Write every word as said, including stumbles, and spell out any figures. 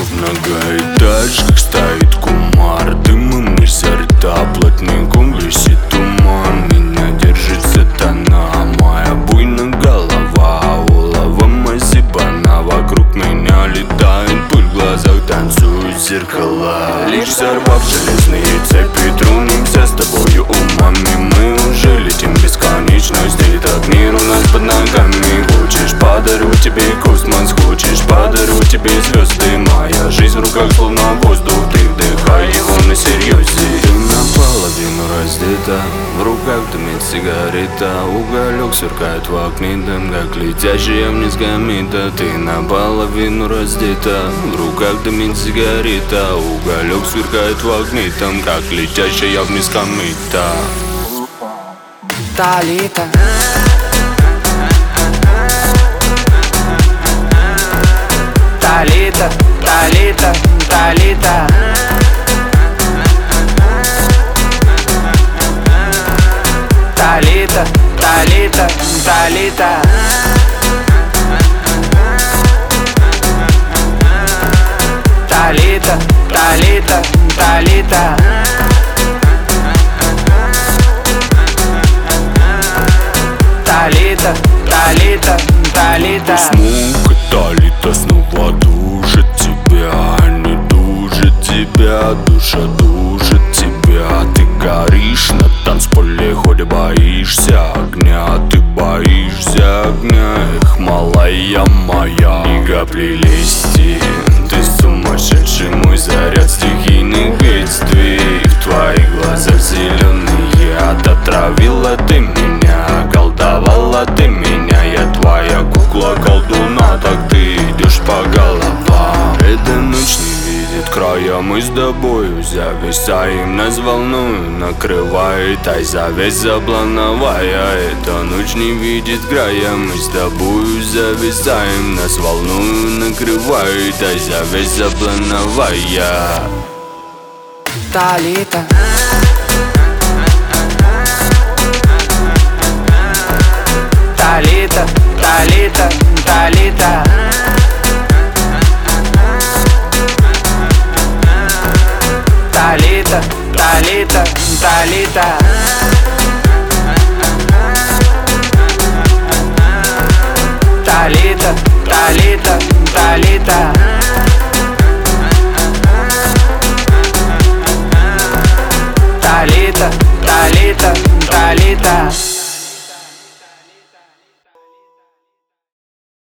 В многоэтажках стоит кумар, дымом изо рта плотником висит туман. Меня держит сатана, моя буйная голова, улова мазебана. Вокруг меня летает пыль, в глазах танцуют зеркала. Лишь взорвав железные цепи, тронемся с тобою умами. Мы уже летим в бесконечность, и так мир у нас под ногами. Хочешь, подарю тебе космос, хочешь, подарю тебе звезды. Моя жизнь в руках словно воздух, ты вдыхай его на серьезе. Ты наполовину раздета, в руках дымит сигарета. Уголек сверкает в окне, дым как летящая вниз комета. Ты наполовину раздета, в руках дымит сигарета. Уголек сверкает в окне, там как летящая вниз комета. Талита, Талита, Талита, Талита, Талита, Талита, Талита, Талита, Талита, Талита, Талита, Талита, Талита. Смуг, Талита снова душит тебя, не душит тебя, душа душит тебя. Ты горишь на танцполе, хоть боишься огня, ты боишься огня. Эх, малая моя, ни капли лести, ты сумасшедший, мой заряд стихийных бедствий. В твоих глазах зеленый яд, отравила ты меня, колдовала ты меня. Я твоя кукла колдуна, так ты идешь по головам. Эта ночь не видит края, мы с тобою зависаем, нас волнует, накрывает, ай завесь заплановая. Эта ночь не видит края, мы с тобою зависаем, нас волнует, накрывает, ай завесь заплановая. Талита, Талита, Талита, Талита, Талита, Талита, Талита, Талита, Талита, Талита, Талита, Талита, Талита.